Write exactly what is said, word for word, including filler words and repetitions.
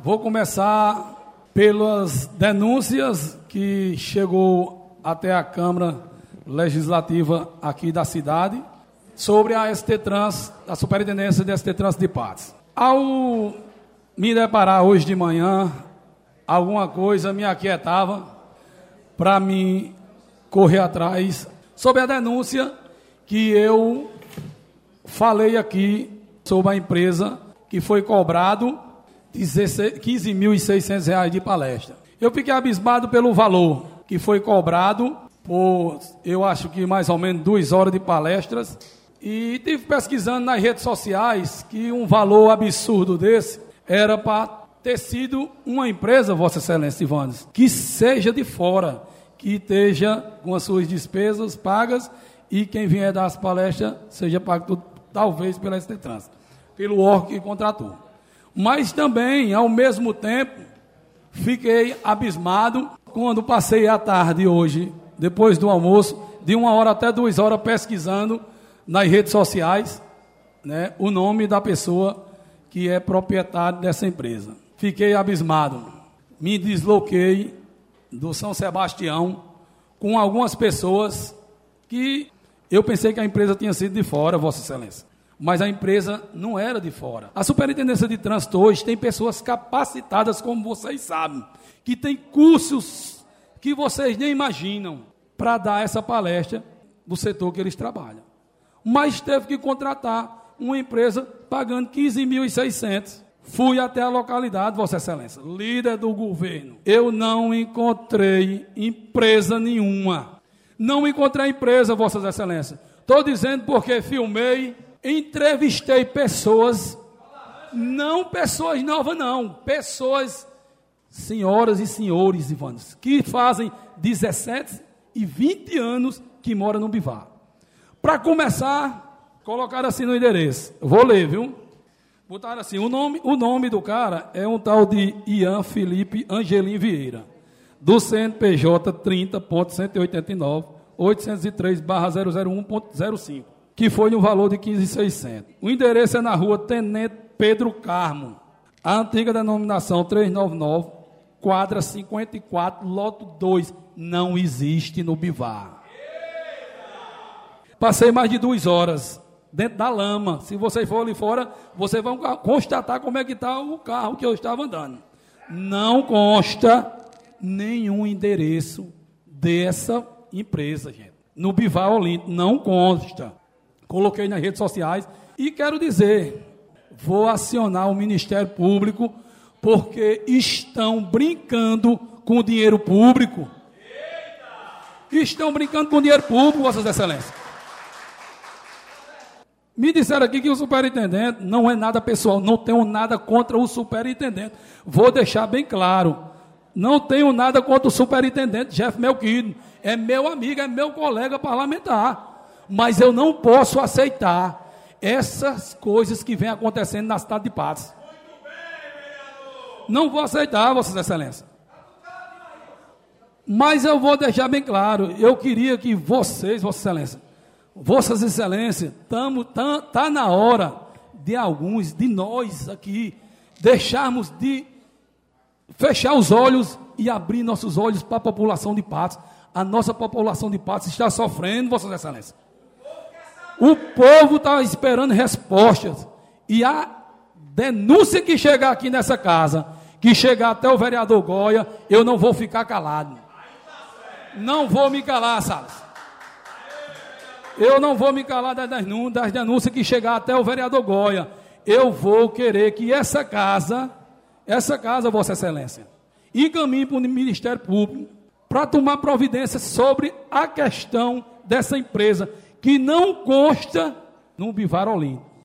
Vou começar pelas denúncias que chegou até a Câmara Legislativa aqui da cidade sobre a S T Trans, a Superintendência de S T Trans de Patos. Ao me deparar hoje de manhã, alguma coisa me aquietava para me correr atrás sobre a denúncia que eu falei aqui sobre a empresa que foi cobrado quinze mil e seiscentos reais de palestra. Eu fiquei abismado pelo valor que foi cobrado por, eu acho que mais ou menos duas horas de palestras, e tive pesquisando nas redes sociais que um valor absurdo desse era para ter sido uma empresa, Vossa Excelência Ivanes, que seja de fora, que esteja com as suas despesas pagas e quem vier dar as palestras seja pago tudo, talvez pela S T Trans, pelo órgão que contratou. Mas também, ao mesmo tempo, fiquei abismado quando passei a tarde hoje, depois do almoço, de uma hora até duas horas pesquisando nas redes sociais, né, o nome da pessoa que é proprietário dessa empresa. Fiquei abismado, me desloquei do São Sebastião com algumas pessoas que eu pensei que a empresa tinha sido de fora, Vossa Excelência. Mas a empresa não era de fora. A Superintendência de Trânsito hoje tem pessoas capacitadas, como vocês sabem, que tem cursos que vocês nem imaginam para dar essa palestra do setor que eles trabalham. Mas teve que contratar uma empresa pagando quinze mil e seiscentos. Fui até a localidade, Vossa Excelência, líder do governo. Eu não encontrei empresa nenhuma. Não encontrei empresa, Vossa Excelência. Estou dizendo porque filmei, entrevistei pessoas, não pessoas novas não, pessoas, senhoras e senhores, Ivanes, que fazem dezessete e vinte anos que moram no Bivar. Para começar, colocaram assim no endereço, eu vou ler, viu? Botaram assim, o nome, o nome do cara é um tal de Ian Felipe Angelim Vieira, do C N P J trinta ponto cento e oitenta e nove, oitocentos e três barra zero zero um ponto zero cinco, que foi no valor de quinze mil e seiscentos. O endereço é na rua Tenente Pedro Carmo, a antiga denominação trezentos e noventa e nove, quadra cinquenta e quatro, lote dois, não existe no Bivar. Passei mais de duas horas dentro da lama. Se vocês forem ali fora, vocês vão constatar como é que está o carro que eu estava andando. Não consta nenhum endereço dessa empresa, gente. No Bivar Olinto, não consta. Coloquei nas redes sociais e quero dizer, vou acionar o Ministério Público porque estão brincando com o dinheiro público. Estão brincando com o dinheiro público, Vossas Excelências. Me disseram aqui que o superintendente não é nada pessoal, não tenho nada contra o superintendente. Vou deixar bem claro, não tenho nada contra o superintendente Jeff Melquido, é meu amigo, é meu colega parlamentar, mas eu não posso aceitar essas coisas que vêm acontecendo na cidade de Patos. Não vou aceitar, Vossas Excelências. Mas eu vou deixar bem claro, eu queria que vocês, Vossa Excelência, Vossas Excelências, está tá, tá na hora de alguns, de nós aqui, deixarmos de fechar os olhos e abrir nossos olhos para a população de Patos. A nossa população de Patos está sofrendo, Vossas Excelências. O povo está esperando respostas. E a denúncia que chegar aqui nessa casa, que chegar até o vereador Goya, eu não vou ficar calado. Não vou me calar, Salles. Eu não vou me calar das denúncias que chegar até o vereador Goya. Eu vou querer que essa casa, essa casa, Vossa Excelência, encaminhe para o Ministério Público para tomar providência sobre a questão dessa empresa, que não consta no Bivar Olinto.